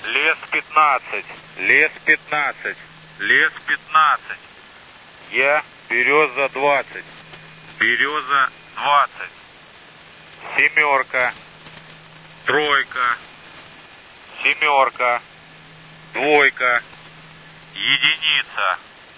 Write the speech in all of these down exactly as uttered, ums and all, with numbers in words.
Лес пятнадцать, лес пятнадцать, лес пятнадцать. Я береза двадцать, береза двадцать. Семерка, тройка, семерка, двойка, единица.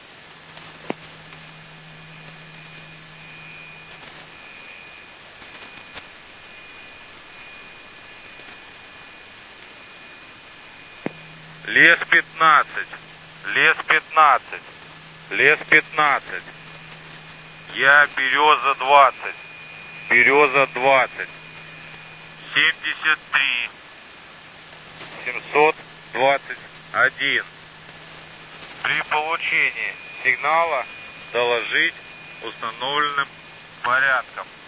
Лес пятнадцать, лес пятнадцать, лес пятнадцать. Я береза двадцать, береза двадцать. семьдесят три, семьсот двадцать один. При получении сигнала доложить установленным порядком.